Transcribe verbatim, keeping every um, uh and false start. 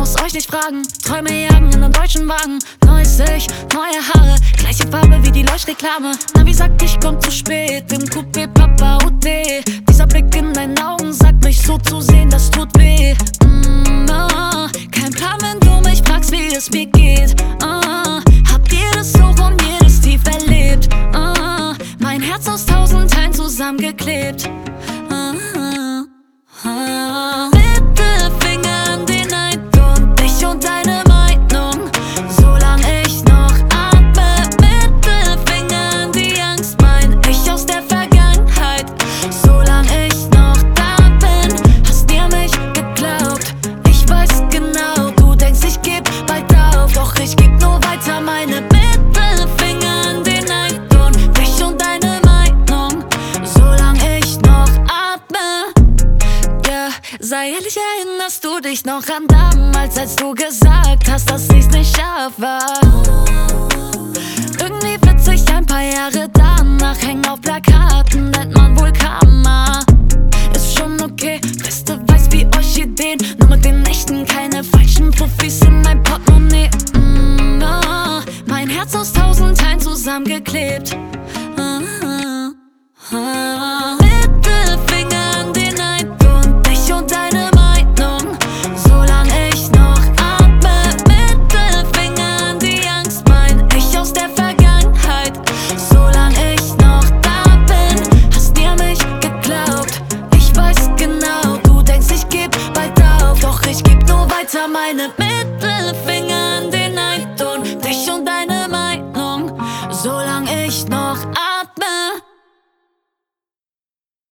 muss euch nicht fragen. Träume jagen in einem deutschen Wagen. Neues Ich, neue Haare, gleiche Farbe wie die Leuchtreklame. Navi sagt, ich komm zu spät, im Coupé Papa U T. Dieser Blick in deinen Augen sagt, mich so zu sehen, das tut weh. mm, oh. Kein Plan, wenn du mich fragst, wie es mir geht. oh. Hab jedes Hoch und jedes Tief erlebt. oh. Mein Herz aus tausend Teilen zusammengeklebt. oh, oh, oh. Mittelfinger an den Neid und dich und deine Meinung. Solange ich noch atme, Mittelfinger an die Angst, mein Ich aus der Vergangenheit. Solange ich noch da bin, hast dir mich geglaubt. Ich weiß genau, du denkst, ich geb bald auf, doch ich geb nur weiter meine Mittelfinger an den Neid und dich und deine Meinung. Solange ich noch atme, yeah. Sei ehrlich, erinnerst du dich noch an damals, als du gesagt hast, dass ich's nicht schaffe? Irgendwie witzig, ein paar Jahre danach hängen auf Plakaten, nennt man wohl Karma. Ist schon okay, Beste weiß wie euch Ideen, nur mit den Nächten keine falschen Profis in mein Portemonnaie. mm, oh. Mein Herz aus tausend Teilen zusammengeklebt. oh, oh, oh. Mittelfinger an den Neid und dich und deine Meinung. Solange ich noch atme, Mittelfinger an die Angst, mein Ich aus der Vergangenheit. Solange ich noch da bin, hast dir mich geglaubt. Ich weiß genau, du denkst, ich geb bald auf, doch ich geb nur weiter meine Mittelfinger